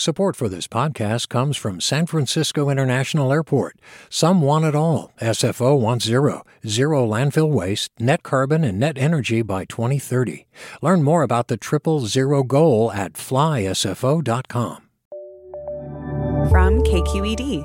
Support for this podcast comes from San Francisco International Airport. Some want it all. SFO wants zero landfill waste, net carbon, and net energy by 2030. Learn more about the 000 goal at flysfo.com. From KQED.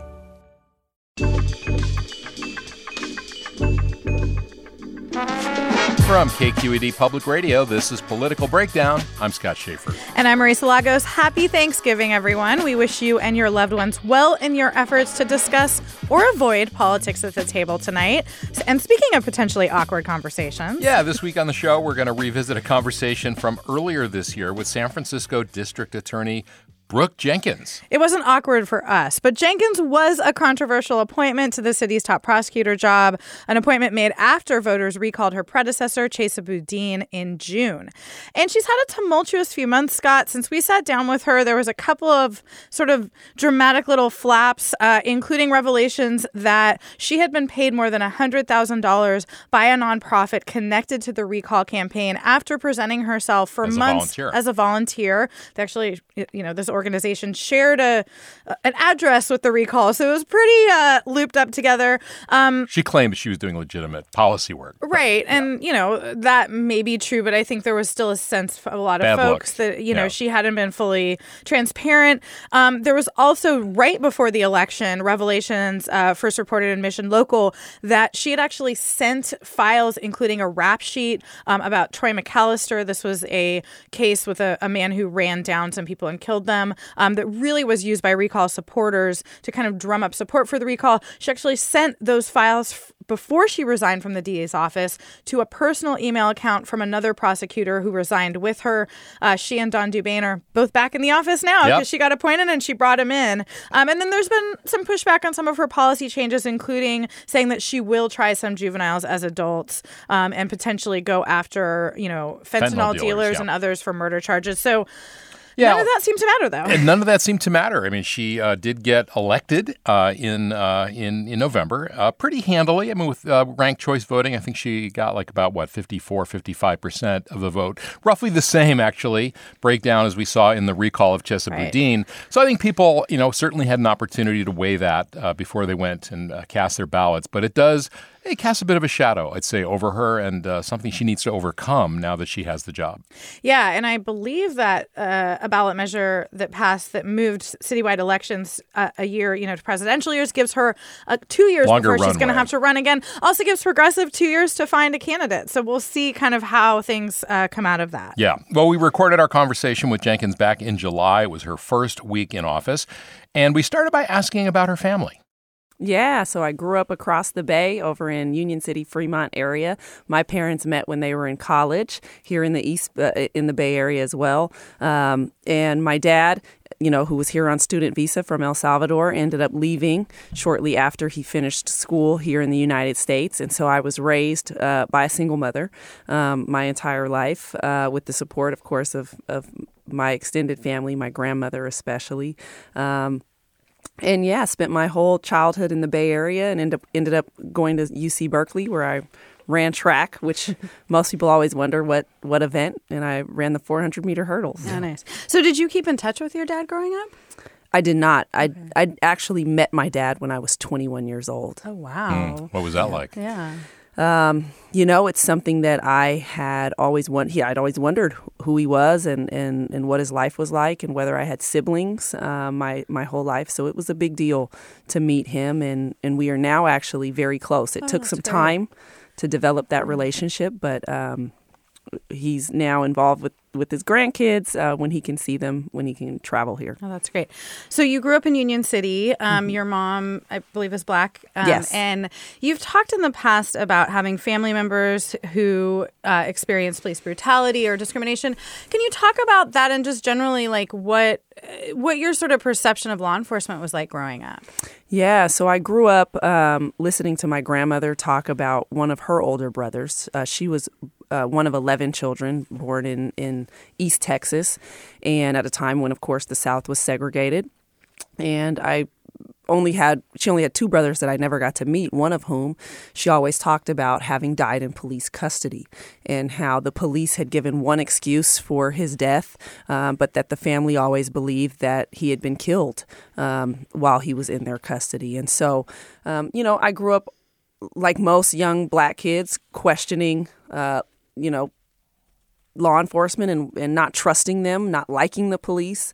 From KQED Public Radio, this is Political Breakdown. I'm Scott Schaefer. And I'm Marisa Lagos. Happy Thanksgiving, everyone. We wish you and your loved ones well in your efforts to discuss or avoid politics at the table tonight. And speaking of potentially awkward conversations. Yeah, this week on the show, we're going to revisit a conversation from earlier this year with San Francisco District Attorney Brooke Jenkins. It wasn't awkward for us, but Jenkins was a controversial appointment to the city's top prosecutor job, an appointment made after voters recalled her predecessor, Chesa Boudin, in June. And she's had a tumultuous few months, Scott. Since we sat down with her, there was a couple of sort of dramatic little flaps, including revelations that she had been paid more than $100,000 by a nonprofit connected to the recall campaign after presenting herself for months as a volunteer. They actually, this organization shared an address with the recall, so it was pretty looped up together. She claimed she was doing legitimate policy work. Right, and, that may be true, but I think there was still a sense of a lot of folks that, she hadn't been fully transparent. There was also, right before the election, revelations first reported in Mission Local that she had actually sent files, including a rap sheet about Troy McAllister. This was a case with a man who ran down some people and killed them. That really was used by recall supporters to kind of drum up support for the recall. She actually sent those files before she resigned from the DA's office to a personal email account from another prosecutor who resigned with her. She and Don Dubain are both back in the office now because she got appointed and she brought him in. And then there's been some pushback on some of her policy changes, including saying that she will try some juveniles as adults and potentially go after, fentanyl dealers and others for murder charges. So none of that seemed to matter, though. And none of that seemed to matter. I mean, she did get elected in November pretty handily. I mean, with ranked choice voting, I think she got about 55% of the vote. Roughly the same, actually, breakdown as we saw in the recall of Chesa Boudin. So I think people, certainly had an opportunity to weigh that before they went and cast their ballots. But it casts a bit of a shadow, I'd say, over her and something she needs to overcome now that she has the job. Yeah, and I believe that a ballot measure that passed that moved citywide elections a year, to presidential years, gives her 2 years before she's going to have to run again. Also gives Progressive 2 years to find a candidate. So we'll see kind of how things come out of that. Yeah. Well, we recorded our conversation with Jenkins back in July. It was her first week in office. And we started by asking about her family. Yeah, so I grew up across the bay over in Union City, Fremont area. My parents met when they were in college here in the East, in the Bay Area as well. And my dad, who was here on student visa from El Salvador, ended up leaving shortly after he finished school here in the United States. And so I was raised by a single mother my entire life with the support, of course, of my extended family, my grandmother especially. And spent my whole childhood in the Bay Area and ended up going to UC Berkeley, where I ran track, which most people always wonder what event, and I ran the 400-meter hurdles. Oh, nice. So did you keep in touch with your dad growing up? I did not. I actually met my dad when I was 21 years old. Oh, wow. What was that like? Yeah. It's something that I had always I'd always wondered who he was and what his life was like and whether I had siblings my whole life. So it was a big deal to meet him, and we are now actually very close. It took some time to develop that relationship, but he's now involved with his grandkids when he can see them, when he can travel here. Oh, that's great. So you grew up in Union City. Your mom, I believe, is Black. Yes. And you've talked in the past about having family members who experienced police brutality or discrimination. Can you talk about that and just generally what your sort of perception of law enforcement was like growing up? Yeah, so I grew up listening to my grandmother talk about one of her older brothers. She was one of 11 children born in East Texas, and at a time when, of course, the South was segregated. And I only had two brothers that I never got to meet, one of whom she always talked about having died in police custody and how the police had given one excuse for his death, but that the family always believed that he had been killed while he was in their custody. And so, I grew up like most young Black kids questioning, law enforcement and not trusting them, not liking the police,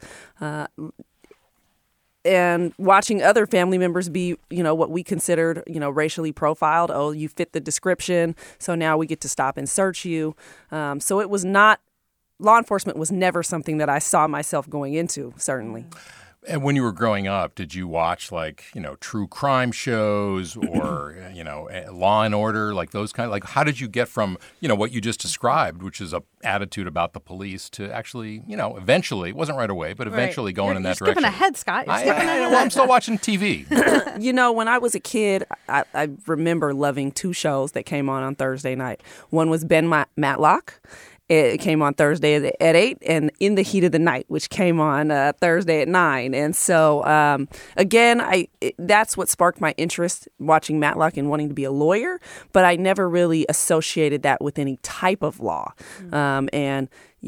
and watching other family members be, what we considered, racially profiled. Oh, you fit the description, so now we get to stop and search you. So it was not, law enforcement was never something that I saw myself going into, certainly. And when you were growing up, did you watch true crime shows or, Law and Order, like those kind of, like how did you get from, what you just described, which is a attitude about the police to actually, eventually, it wasn't right away, but eventually going in that direction? You're skipping ahead, Scott. You're skipping ahead. Well, I'm still watching TV. When I was a kid, I remember loving two shows that came on Thursday night. One was Ben Matlock. It came on Thursday at 8, and In the Heat of the Night, which came on Thursday at 9. And so, again, that's what sparked my interest watching Matlock and wanting to be a lawyer. But I never really associated that with any type of law. And,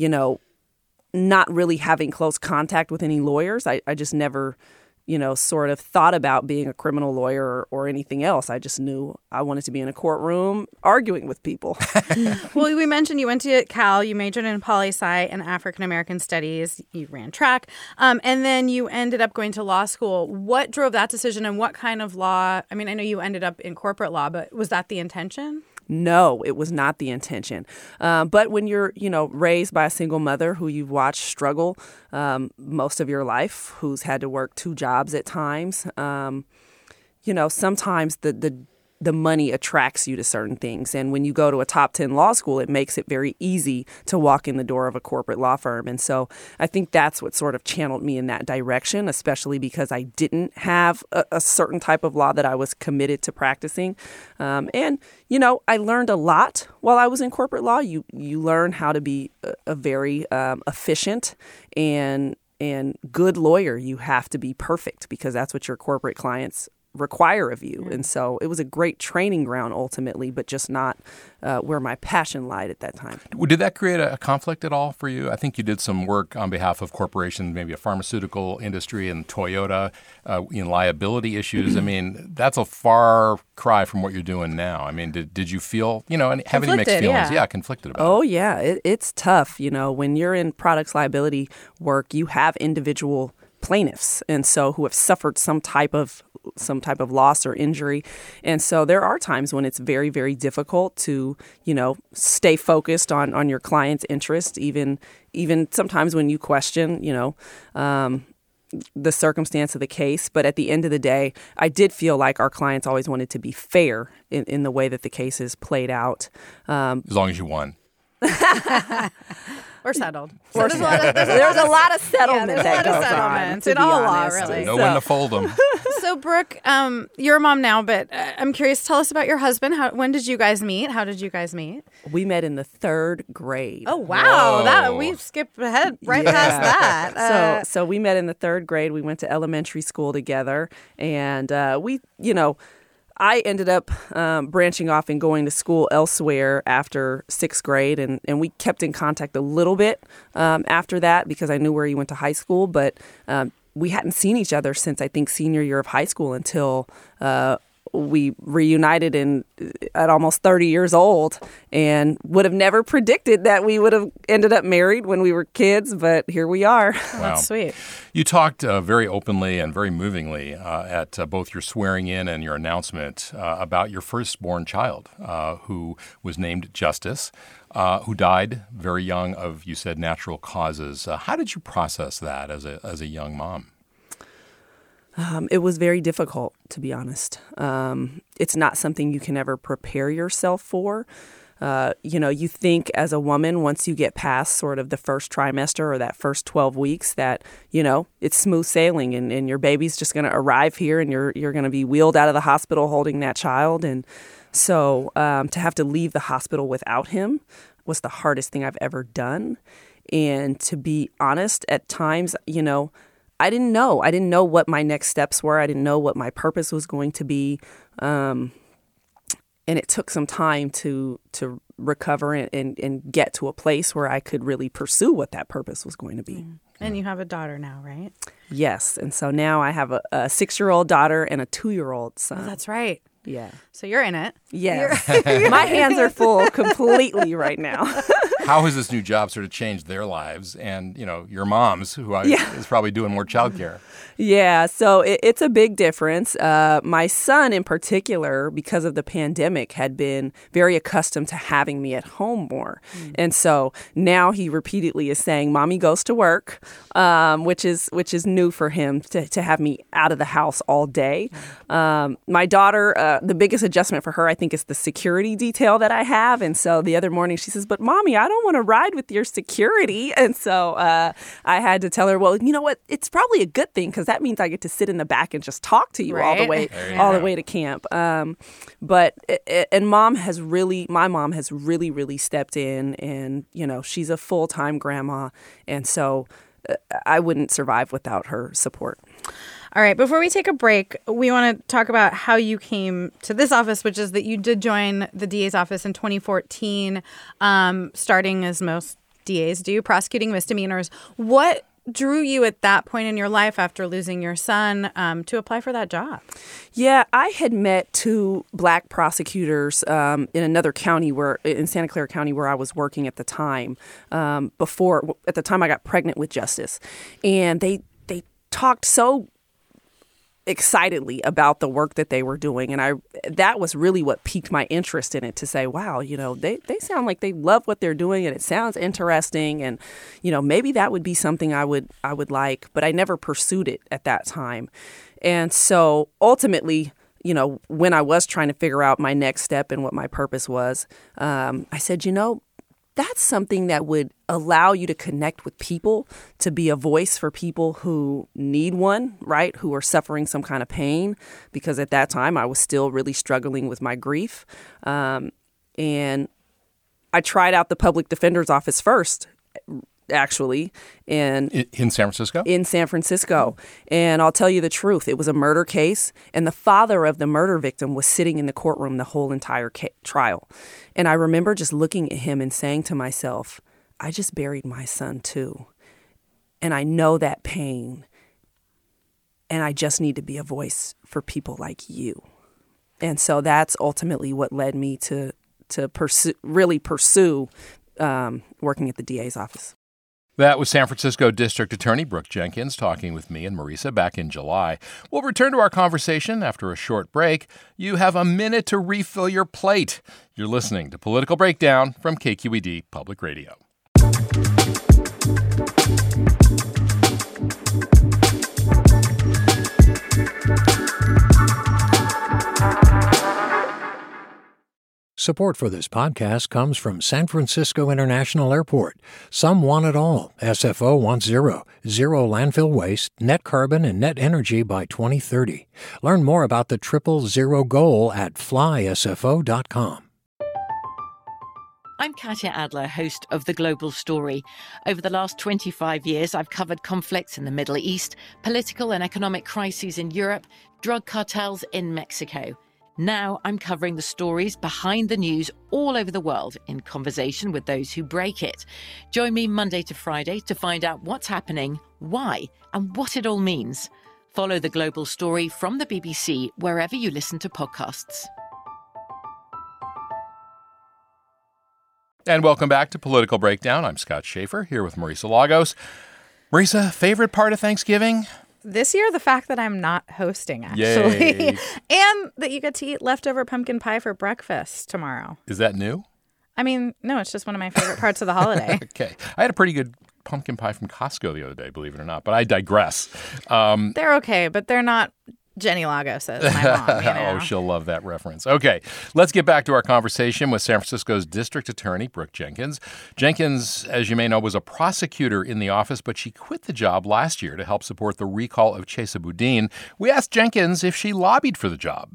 not really having close contact with any lawyers. I just never sort of thought about being a criminal lawyer or anything else. I just knew I wanted to be in a courtroom arguing with people. Well, we mentioned you went to Cal, you majored in poli-sci and African-American studies, you ran track, and then you ended up going to law school. What drove that decision and what kind of law? I mean, I know you ended up in corporate law, but was that the intention? No, it was not the intention. But when you're, raised by a single mother who you've watched struggle most of your life, who's had to work two jobs at times, sometimes the money attracts you to certain things. And when you go to a top 10 law school, it makes it very easy to walk in the door of a corporate law firm. And so I think that's what sort of channeled me in that direction, especially because I didn't have a certain type of law that I was committed to practicing. And I learned a lot while I was in corporate law. You learn how to be a very efficient and good lawyer. You have to be perfect because that's what your corporate clients require of you. And so it was a great training ground ultimately, but just not where my passion lied at that time. Did that create a conflict at all for you? I think you did some work on behalf of corporations, maybe a pharmaceutical industry and Toyota in liability issues. I mean, that's a far cry from what you're doing now. I mean, did you feel, have any mixed feelings? Yeah, conflicted about it. Oh, yeah. It's tough. When you're in products liability work, you have individual plaintiffs, and so who have suffered some type of loss or injury. And so there are times when it's very, very difficult to, stay focused on your client's interest, even sometimes when you question, the circumstance of the case. But at the end of the day, I did feel like our clients always wanted to be fair in the way that the cases played out. As long as you won. We're settled. So there's a lot of settlement that goes on. In all law, really. Know when to fold them. So, Brooke, you're a mom now, but I'm curious. Tell us about your husband. When did you guys meet? How did you guys meet? We met in the 3rd grade. Oh, wow. We skipped ahead past that. So we met in the 3rd grade. We went to elementary school together, and I ended up branching off and going to school elsewhere after 6th grade, and we kept in contact a little bit after that because I knew where he went to high school, but we hadn't seen each other since, I think, senior year of high school until we reunited at almost 30 years old, and would have never predicted that we would have ended up married when we were kids, but here we are. Wow. That's sweet. You talked very openly and very movingly at both your swearing in and your announcement about your firstborn child, who was named Justice, who died very young of, you said, natural causes. How did you process that as a young mom? It was very difficult, to be honest. It's not something you can ever prepare yourself for. You think as a woman, once you get past sort of the first trimester or that first 12 weeks that, it's smooth sailing and your baby's just going to arrive here and you're going to be wheeled out of the hospital holding that child. And so to have to leave the hospital without him was the hardest thing I've ever done. And to be honest, at times, I didn't know. I didn't know what my next steps were. I didn't know what my purpose was going to be. And it took some time to recover and get to a place where I could really pursue what that purpose was going to be. And you have a daughter now, right? Yes. And so now I have a 6-year-old daughter and a 2-year-old son. Oh, that's right. Yeah. So you're in it. Yes. My hands are full completely right now. How has this new job sort of changed their lives and, your mom's, who is probably doing more childcare? Yeah, so it's a big difference. My son in particular, because of the pandemic, had been very accustomed to having me at home more. And so now he repeatedly is saying, Mommy goes to work, which is new for him to have me out of the house all day. My daughter, the biggest adjustment for her, I think, is the security detail that I have. And so the other morning she says, but Mommy, I don't want to ride with your security. And so I had to tell her, well, you know what? It's probably a good thing because that means I get to sit in the back and just talk to you all the way to camp. But my mom has really stepped in, and she's a full-time grandma, and so I wouldn't survive without her support. All right. Before we take a break, we want to talk about how you came to this office, which is that you did join the DA's office in 2014, starting as most DAs do, prosecuting misdemeanors. What drew you at that point in your life after losing your son to apply for that job? Yeah, I had met 2 Black prosecutors in another county in Santa Clara County where I was working at the time, at the time I got pregnant with Justice. And they talked so excitedly about the work that they were doing. And that was really what piqued my interest in it, to say, wow, they sound like they love what they're doing and it sounds interesting. And, maybe that would be something I would like, but I never pursued it at that time. And so ultimately, when I was trying to figure out my next step and what my purpose was, I said, that's something that would allow you to connect with people, to be a voice for people who need one, right? Who are suffering some kind of pain, because at that time I was still really struggling with my grief. And I tried out the public defender's office first, actually. In San Francisco? In San Francisco. And I'll tell you the truth. It was a murder case, and the father of the murder victim was sitting in the courtroom the whole entire trial. And I remember just looking at him and saying to myself, I just buried my son too. And I know that pain. And I just need to be a voice for people like you. And so that's ultimately what led me to pursue working at the DA's office. That was San Francisco District Attorney Brooke Jenkins talking with me and Marisa back in July. We'll return to our conversation after a short break. You have a minute to refill your plate. You're listening to Political Breakdown from KQED Public Radio. Support for this podcast comes from San Francisco International Airport. Some want it all. SFO wants zero landfill waste, net carbon, and net energy by 2030. Learn more about the 000 goal at flysfo.com. I'm Katya Adler, host of The Global Story. Over the last 25 years, I've covered conflicts in the Middle East, political and economic crises in Europe, drug cartels in Mexico. Now I'm covering the stories behind the news all over the world in conversation with those who break it. Join me Monday to Friday to find out what's happening, why, and what it all means. Follow The Global Story from the BBC wherever you listen to podcasts. And welcome back to Political Breakdown. I'm Scott Schaefer here with Marisa Lagos. Marisa, favorite part of Thanksgiving? This year, the fact that I'm not hosting, actually. And that you get to eat leftover pumpkin pie for breakfast tomorrow. Is that new? I mean, no, it's just one of my favorite parts of the holiday. Okay. I had a pretty good pumpkin pie from Costco the other day, believe it or not, but I digress. They're okay, but they're not Jenny Lagos, my mom. Oh, she'll love that reference. Okay, let's get back to our conversation with San Francisco's District Attorney, Brooke Jenkins. Jenkins, as you may know, was a prosecutor in the office, but she quit the job last year to help support the recall of Chesa Boudin. We asked Jenkins if she lobbied for the job.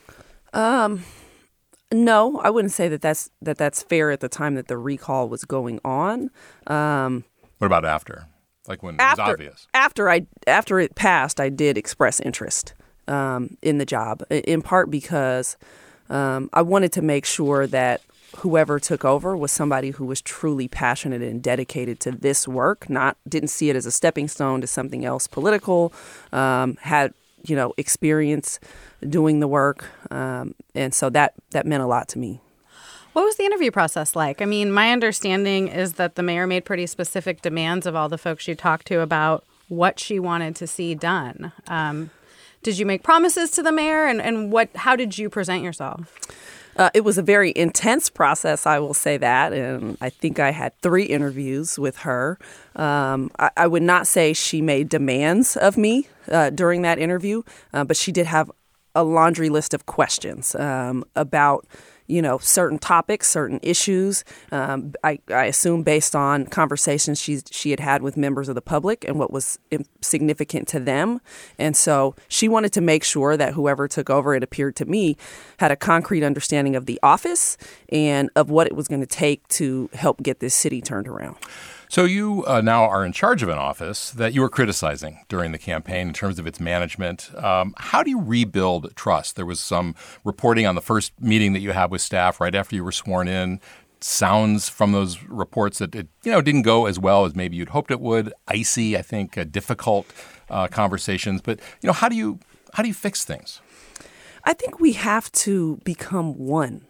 No, I wouldn't say that's fair at the time that the recall was going on. What about after? Like when it was obvious? After it passed, I did express interest in the job, in part because I wanted to make sure that whoever took over was somebody who was truly passionate and dedicated to this work, didn't see it as a stepping stone to something else political, had experience doing the work, and so that meant a lot to me. What was the interview process like? I mean, my understanding is that the mayor made pretty specific demands of all the folks you talked to about what she wanted to see done. Did you make promises to the mayor, and how did you present yourself? It was a very intense process, I will say that, and I think I had 3 interviews with her. I would not say she made demands of me during that interview, but she did have a laundry list of questions about certain topics, certain issues. I assume based on conversations she had with members of the public and what was significant to them. And so she wanted to make sure that whoever took over, it appeared to me, had a concrete understanding of the office and of what it was going to take to help get this city turned around. So you now are in charge of an office that you were criticizing during the campaign in terms of its management. How do you rebuild trust? There was some reporting on the first meeting that you had with staff right after you were sworn in. Sounds from those reports that it didn't go as well as maybe you'd hoped it would. Icy, I think, difficult conversations. But how do you fix things? I think we have to become one.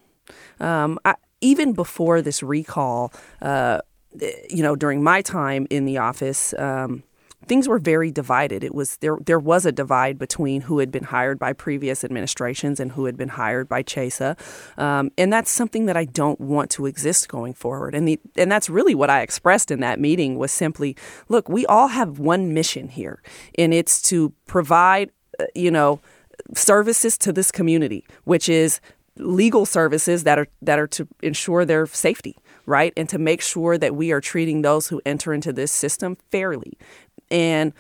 Even before this recall. During my time in the office, things were very divided. There was a divide between who had been hired by previous administrations and who had been hired by CHESA, and that's something that I don't want to exist going forward. And that's really what I expressed in that meeting was simply, look, we all have one mission here, and it's to provide, services to this community, which is legal services that are to ensure their safety. Right. And to make sure that we are treating those who enter into this system fairly. And,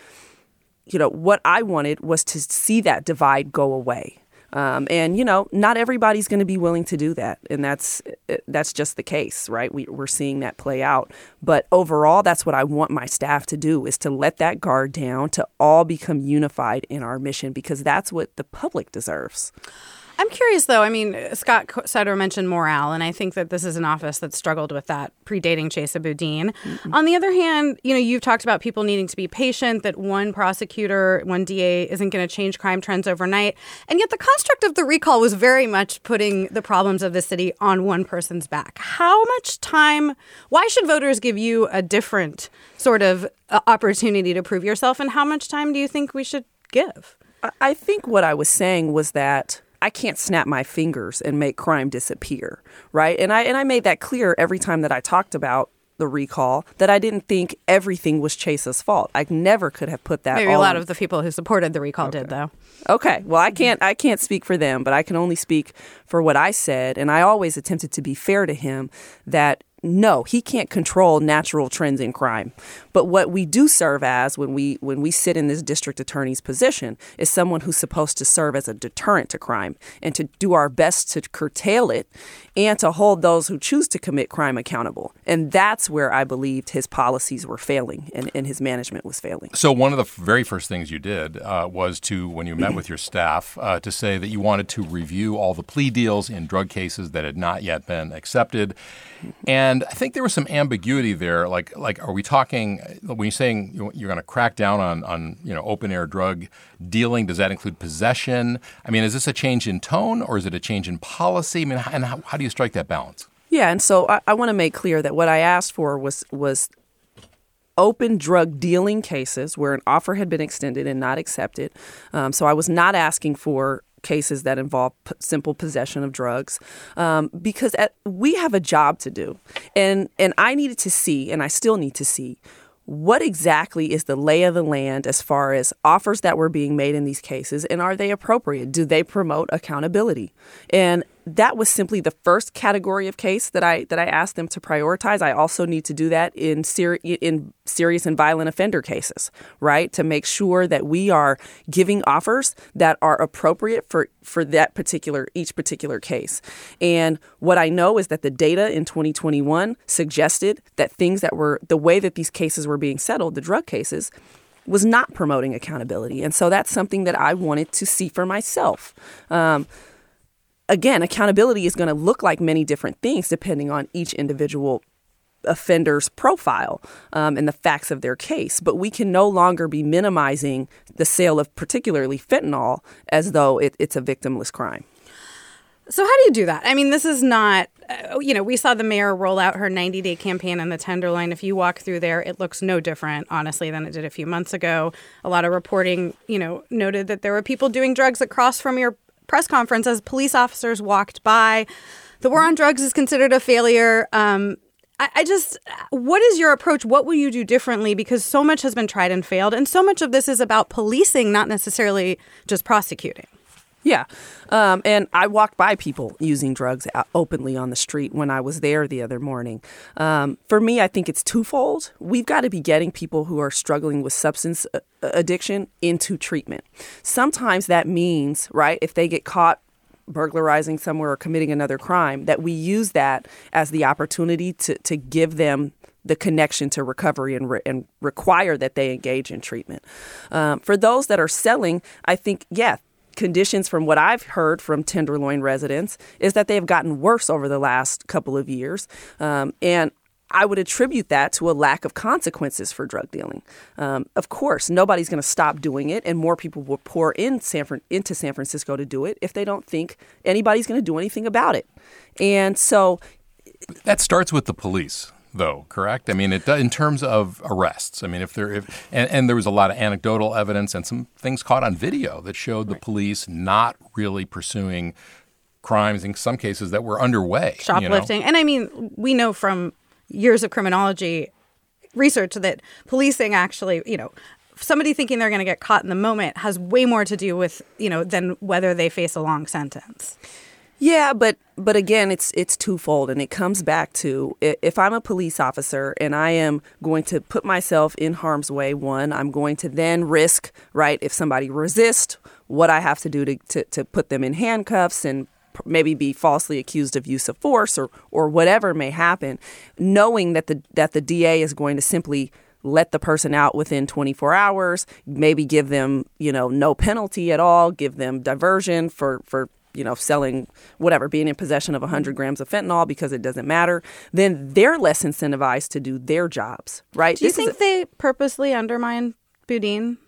what I wanted was to see that divide go away. And not everybody's going to be willing to do that. And that's just the case. Right. We're seeing that play out. But overall, that's what I want my staff to do, is to let that guard down, to all become unified in our mission, because that's what the public deserves. I'm curious, though. I mean, Scott Sutter mentioned morale, and I think that this is an office that struggled with that predating CHESA Boudin. Mm-hmm. On the other hand, you've talked about people needing to be patient, that one prosecutor, one DA isn't going to change crime trends overnight. And yet the construct of the recall was very much putting the problems of the city on one person's back. How much time, why should voters give you a different sort of opportunity to prove yourself, and how much time do you think we should give? I think what I was saying was that I can't snap my fingers and make crime disappear, right? And I made that clear every time that I talked about the recall, that I didn't think everything was CHESA's fault. I never could have put that. Maybe a lot of the people who supported the recall did, though. Okay. Well, I can't speak for them, but I can only speak for what I said. And I always attempted to be fair to him that no, he can't control natural trends in crime. But what we do serve as when we sit in this district attorney's position is someone who's supposed to serve as a deterrent to crime and to do our best to curtail it and to hold those who choose to commit crime accountable. And that's where I believed his policies were failing and his management was failing. So one of the very first things you did was to, when you met with your staff, to say that you wanted to review all the plea deals in drug cases that had not yet been accepted. And I think there was some ambiguity there. Like, are we talking, when you're saying you're going to crack down on open air drug dealing, does that include possession? I mean, is this a change in tone or is it a change in policy? I mean, and how do you strike that balance? Yeah, and so I want to make clear that what I asked for was open drug dealing cases where an offer had been extended and not accepted. So I was not asking for cases that involve simple possession of drugs, because we have a job to do. And I needed to see, and I still need to see, what exactly is the lay of the land as far as offers that were being made in these cases, and are they appropriate? Do they promote accountability? And that was simply the first category of case that I asked them to prioritize. I also need to do that in serious and violent offender cases, right? To make sure that we are giving offers that are appropriate for each particular case. And what I know is that the data in 2021 suggested that things that were the way that these cases were being settled, the drug cases, was not promoting accountability. And so that's something that I wanted to see for myself. Again, accountability is going to look like many different things depending on each individual offender's profile and the facts of their case. But we can no longer be minimizing the sale of particularly fentanyl as though it's a victimless crime. So how do you do that? I mean, this is not, we saw the mayor roll out her 90-day campaign in the Tenderloin. If you walk through there, it looks no different, honestly, than it did a few months ago. A lot of reporting, noted that there were people doing drugs across from your press conference as police officers walked by. The war on drugs is considered a failure. What is your approach? What will you do differently? Because so much has been tried and failed. And so much of this is about policing, not necessarily just prosecuting. Yeah. And I walked by people using drugs openly on the street when I was there the other morning. For me, I think it's twofold. We've got to be getting people who are struggling with substance addiction into treatment. Sometimes that means, right, if they get caught burglarizing somewhere or committing another crime, that we use that as the opportunity to give them the connection to recovery and require that they engage in treatment. For those that are selling, I think, conditions from what I've heard from Tenderloin residents is that they've gotten worse over the last couple of years. And I would attribute that to a lack of consequences for drug dealing. Of course, nobody's going to stop doing it, and more people will pour into San Francisco to do it if they don't think anybody's going to do anything about it. And so that starts with the police, though, correct? I mean, in terms of arrests. I mean, and there was a lot of anecdotal evidence and some things caught on video that showed the police not really pursuing crimes in some cases that were underway. Shoplifting. And I mean, we know from years of criminology research that policing actually, somebody thinking they're going to get caught in the moment has way more to do with, than whether they face a long sentence. Yeah, but again, it's twofold, and it comes back to if I'm a police officer and I am going to put myself in harm's way, one, I'm going to then risk, right, if somebody resists, what I have to do to put them in handcuffs and maybe be falsely accused of use of force or whatever may happen, knowing that the DA is going to simply let the person out within 24 hours, maybe give them, no penalty at all, give them diversion for selling whatever, being in possession of 100 grams of fentanyl because it doesn't matter, then they're less incentivized to do their jobs, right? Do you think they purposely undermine Boudin?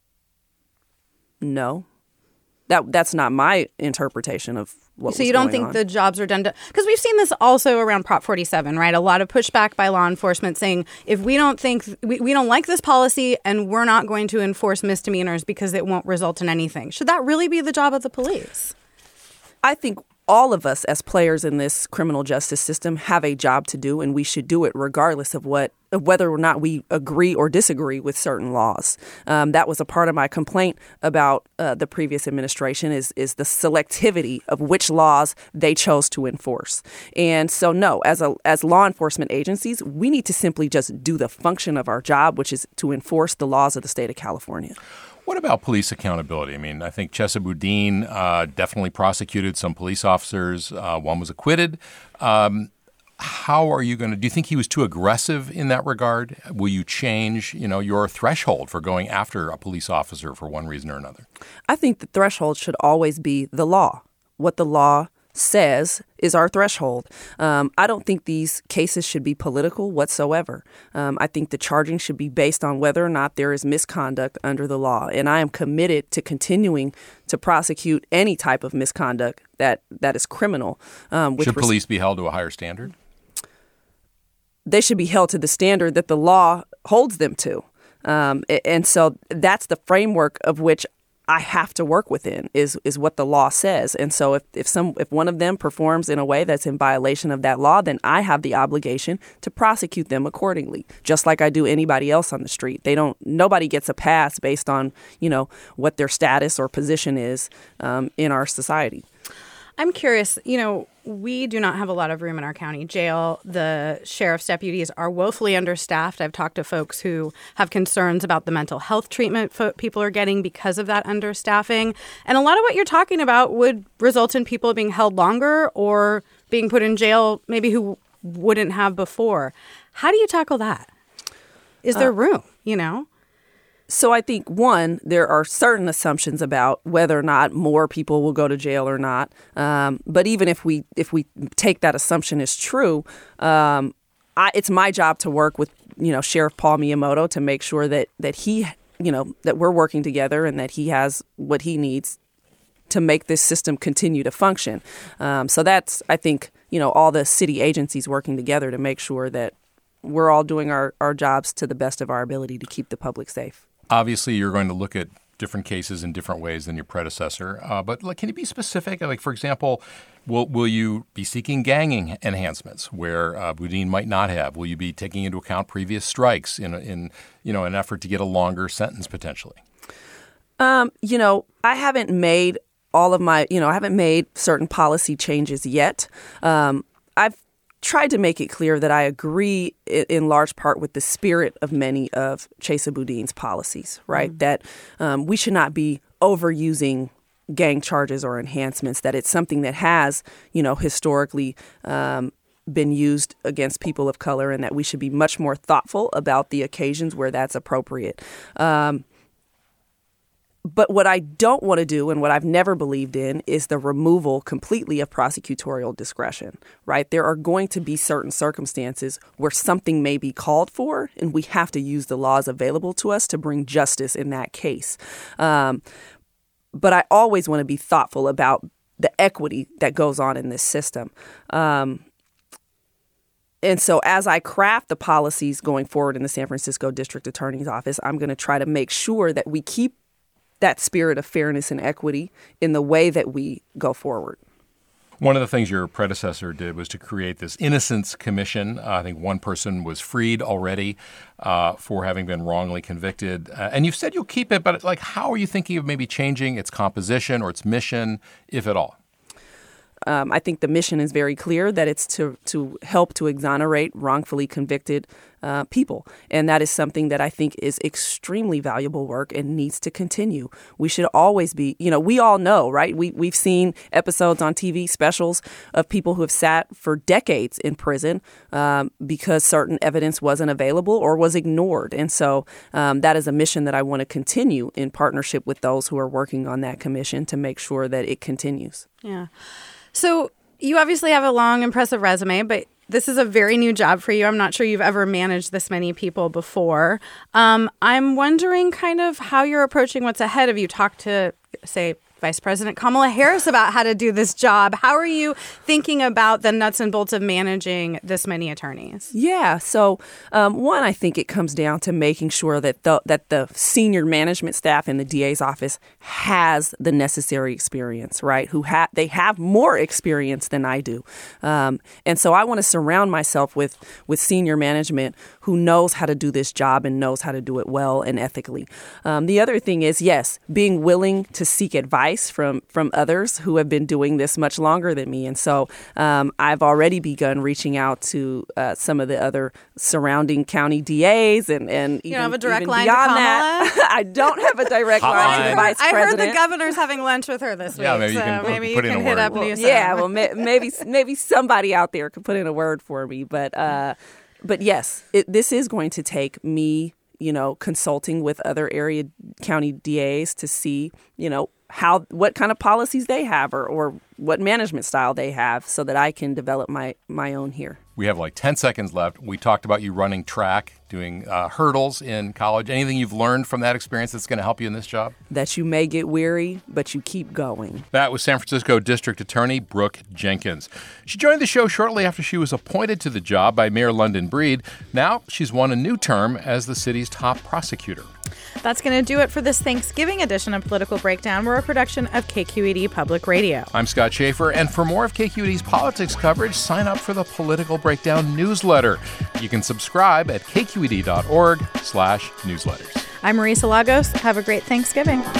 No. That's not my interpretation of what was going on. So you don't think the jobs are done? Because we've seen this also around Prop 47, right? A lot of pushback by law enforcement saying, if we don't think, we don't like this policy and we're not going to enforce misdemeanors because it won't result in anything. Should that really be the job of the police? I think all of us as players in this criminal justice system have a job to do, and we should do it regardless of whether or not we agree or disagree with certain laws. That was a part of my complaint about the previous administration is the selectivity of which laws they chose to enforce. And so, no, as law enforcement agencies, we need to simply just do the function of our job, which is to enforce the laws of the state of California. What about police accountability? I mean, I think Chesa Boudin definitely prosecuted some police officers. One was acquitted. How are you going to – do you think he was too aggressive in that regard? Will you change, your threshold for going after a police officer for one reason or another? I think the threshold should always be the law. What the law says is our threshold. I don't think these cases should be political whatsoever. I think the charging should be based on whether or not there is misconduct under the law. And I am committed to continuing to prosecute any type of misconduct that is criminal. Should police be held to a higher standard? They should be held to the standard that the law holds them to. And so that's the framework of which I have to work within is what the law says. And so if one of them performs in a way that's in violation of that law, then I have the obligation to prosecute them accordingly, just like I do anybody else on the street. Nobody gets a pass based on, what their status or position is in our society. I'm curious, we do not have a lot of room in our county jail. The sheriff's deputies are woefully understaffed. I've talked to folks who have concerns about the mental health treatment people are getting because of that understaffing. And a lot of what you're talking about would result in people being held longer or being put in jail maybe who wouldn't have before. How do you tackle that? Is there room, So I think, one, there are certain assumptions about whether or not more people will go to jail or not. But even if we take that assumption as true, it's my job to work with Sheriff Paul Miyamoto to make sure that he that we're working together and that he has what he needs to make this system continue to function. So that's, I think, all the city agencies working together to make sure that we're all doing our jobs to the best of our ability to keep the public safe. Obviously, you're going to look at different cases in different ways than your predecessor. But can you be specific? Like, for example, will you be seeking gang enhancements where Boudin might not have? Will you be taking into account previous strikes in an effort to get a longer sentence potentially? I haven't made all of my, I haven't made certain policy changes yet. I've tried to make it clear that I agree in large part with the spirit of many of Chesa Boudin's policies, right? That we should not be overusing gang charges or enhancements, that it's something that has, historically been used against people of color, and that we should be much more thoughtful about the occasions where that's appropriate. But what I don't want to do and what I've never believed in is the removal completely of prosecutorial discretion, right? There are going to be certain circumstances where something may be called for, and we have to use the laws available to us to bring justice in that case. But I always want to be thoughtful about the equity that goes on in this system. And so as I craft the policies going forward in the San Francisco District Attorney's Office, I'm going to try to make sure that we keep that spirit of fairness and equity in the way that we go forward. One of the things your predecessor did was to create this Innocence Commission. I think one person was freed already for having been wrongly convicted. And you've said you'll keep it, but how are you thinking of maybe changing its composition or its mission, if at all? I think the mission is very clear, that it's to help to exonerate wrongfully convicted people. And that is something that I think is extremely valuable work and needs to continue. We should always be, we all know, right? We've seen episodes on TV specials of people who have sat for decades in prison because certain evidence wasn't available or was ignored. And so that is a mission that I want to continue in partnership with those who are working on that commission to make sure that it continues. Yeah. So you obviously have a long, impressive resume, but this is a very new job for you. I'm not sure you've ever managed this many people before. I'm wondering kind of how you're approaching what's ahead. Have you talked to, say, Vice President Kamala Harris about how to do this job? How are you thinking about the nuts and bolts of managing this many attorneys? Yeah. So, one, I think it comes down to making sure that the senior management staff in the DA's office has the necessary experience, right? They have more experience than I do. And so I want to surround myself with senior management who knows how to do this job and knows how to do it well and ethically. The other thing is, yes, being willing to seek advice from others who have been doing this much longer than me. And so I've already begun reaching out to some of the other surrounding county DAs and you don't have a direct line to Kamala? That. I don't have a direct line to the vice president. I heard the governor's having lunch with her this week. Yeah, maybe you can hit up Newsom. Yeah, well, maybe somebody out there could put in a word for me. But yes, this is going to take me, consulting with other area county DAs to see, what kind of policies they have or what management style they have so that I can develop my own here. We have 10 seconds left. We talked about you running track, doing hurdles in college. Anything you've learned from that experience that's going to help you in this job? That you may get weary, but you keep going. That was San Francisco District Attorney Brooke Jenkins. She joined the show shortly after she was appointed to the job by Mayor London Breed. Now she's won a new term as the city's top prosecutor. That's going to do it for this Thanksgiving edition of Political Breakdown. We're a production of KQED Public Radio. I'm Scott Schaefer, and for more of KQED's politics coverage, sign up for the Political Breakdown newsletter. You can subscribe at kqed.org/newsletters. I'm Marisa Lagos. Have a great Thanksgiving.